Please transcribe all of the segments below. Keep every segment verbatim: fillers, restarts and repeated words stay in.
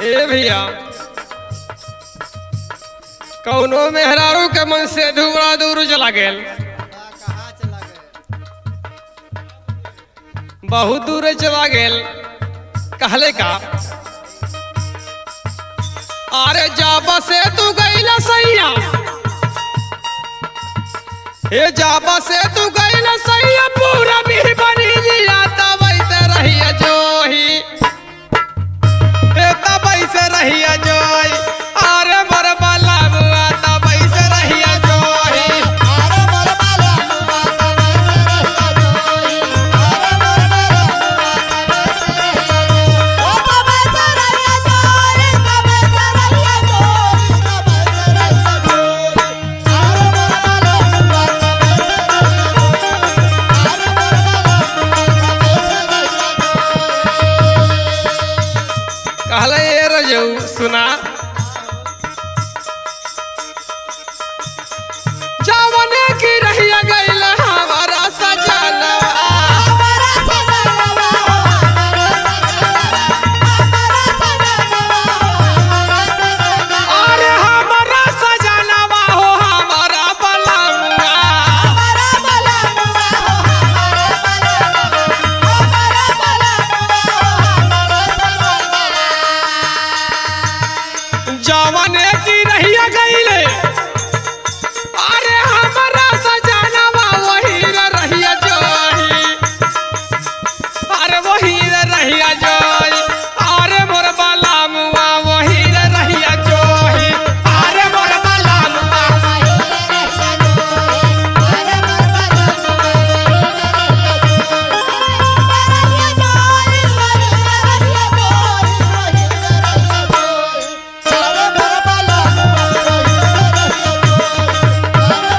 ए भैया कौनो मेहरारू के मन से दूरा दूर चला गेल, कहाँ चला गए? बहुत दूर चला गेल। कहले का अरे जाबा से तू गईला सैया, हे जाबा से तू गईला सैया, पूरा भी बनी जिया तब ऐसे रहिया जोही, हे तब ऐसे रहिया जोही, अरे मोर बाला बुआ तब ऐसे रहिया जोही। अरे मोर बाला मुआ तब ऐसे रहिया जोई, अरे मोर बाला मुआ तब ऐसे रहिया जोई, तब ऐसे रहिया जोई, तब ऐसे रहिया जोई, तब ऐसे रहिया जोई। अरे मोर बाला मुआ तब ऐसे रहिया जोई, अरे मोर बाला मुआ तब ऐसे रहिया जोई। कहले ये रजऊ सुना, जावने की रहिया गईल हमारा सजना, हमारा सजनवा हमारा सजनवा हमारा सजनवा अरे हमारा सजनवा हो हमारा बलमुआ, हमारा बलमुआ हो हमारा बलमुआ हमारा बलमुआ हो हमारा सजनवा। जावने की रहिया गईले, अरे हमारा सजनवा वही रे रहिया जोही, अरे वही रे रहिया जोही, अरे मोर बलमुआ वही रे रहिया जोही, अरे मोर बलमुआ। वही रे रहिया जोई, अरे मोर बलमुआ वही रे रहिया जोई, वही रे रहिया जोई, वही रे रहिया जोई, अरे मोर बलमुआ वही रे रहिया जोई, अरे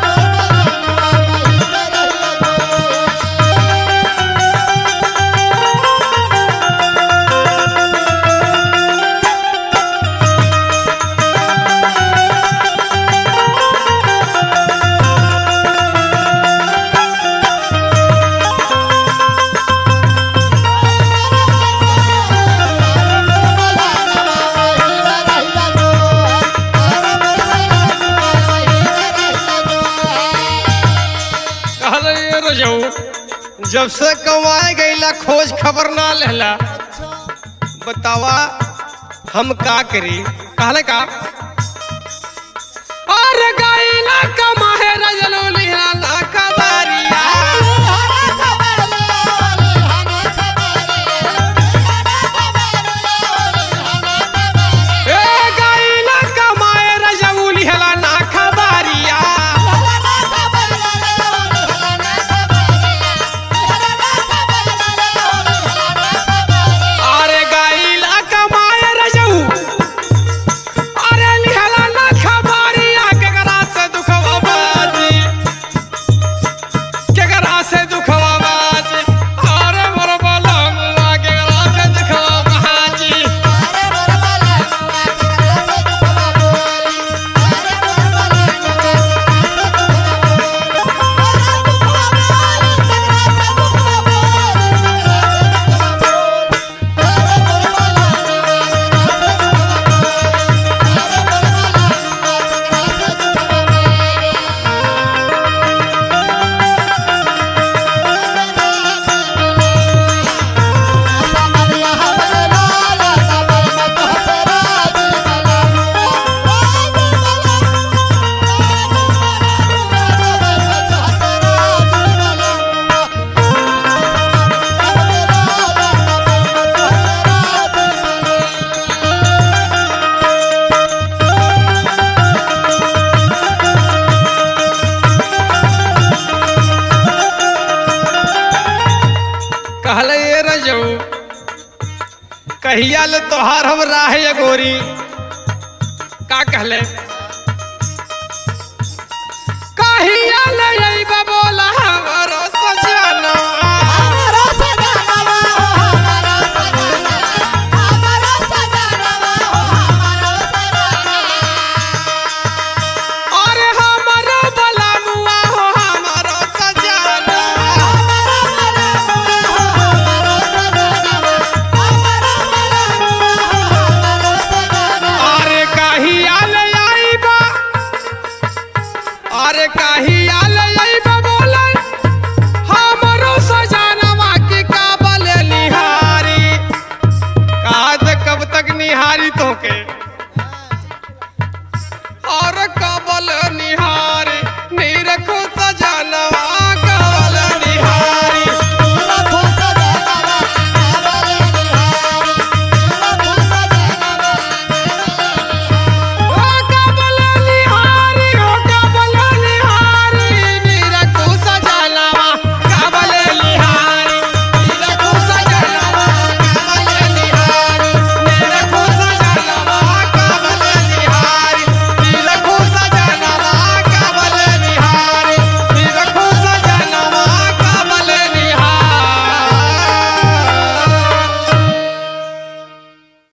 कहले ये रजऊ जब से कमाए गईला खोज खबर ना लेला, बतावा हम का करी। कहले का अरे गईला कमाए रजलू लिहा ना कबारिया, ए गईला कमाए रजलू लिहा ना खबारिया, अरे गईला कमाए रजऊ, अरे लिहला ना खबारिया, केकरा से दुखवा बाजी, केकरा से दुखवा बाजी, अरे मोर बलमुआ केकरा से दुखवा बाजी। कहले ये रजऊ कहिया ले तोहार हम राह गोरी, का कहले कहिया ले अइबा बोला हमरो सजना, हमारा सजनवा हो हमारा सजनवा हमारा सजनवा हो हमारा सजनवा। अरे हमारो बलमुआ हो हमारो सजना, हमारा बलमुआ हो हमारा सजनवा हमारा बलमुआ हो हमारा सजनवा। निहारी तो के